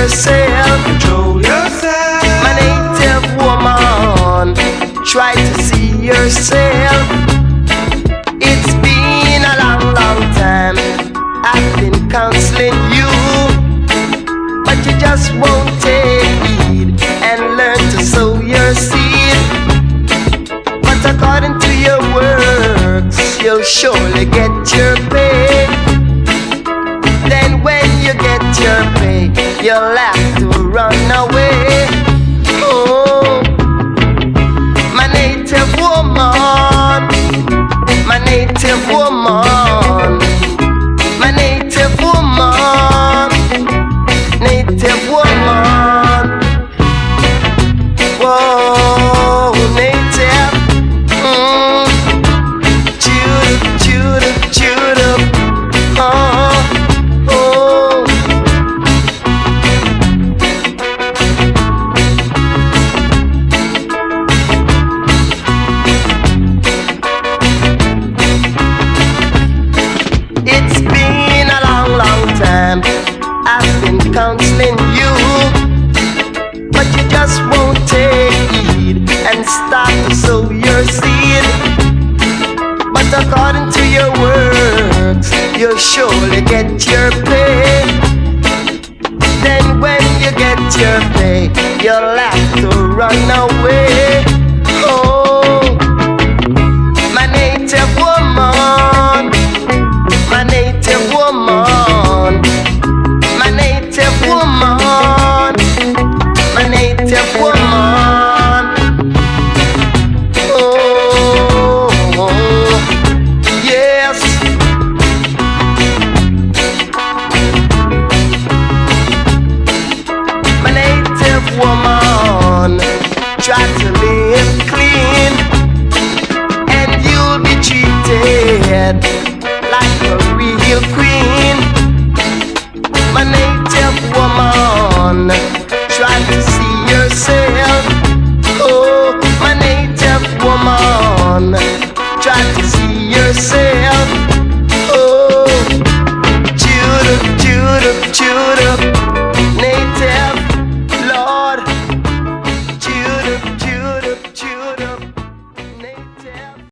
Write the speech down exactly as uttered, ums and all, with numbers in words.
yourself. Control yourself. My native woman, try to see yourself. It's been a long, long time I've been counseling you, but you just won't take heed and learn to sow your seed. But according to your works, you'll surely get your pay. Then when you get your pay, you'll have to run away. Oh, my native woman, my native woman, my native woman, native woman. Whoa, native. Mm. Judah, Judah, Judah. Oh, oh. It's been a long, long time I've been counseling you, but you just won't take heed and start to sow your seed. But according to your works, you'll surely get your pay. Then when you get your pay, you'll have to run away. Oh, my native woman, my native woman, my native woman, my native woman. Oh, yes. My native woman, try to live clean, and you'll be treated like a real queen. My native woman, try to see yourself. Oh, my native woman, try to see yourself. Oh, Judah, Judah, Judah.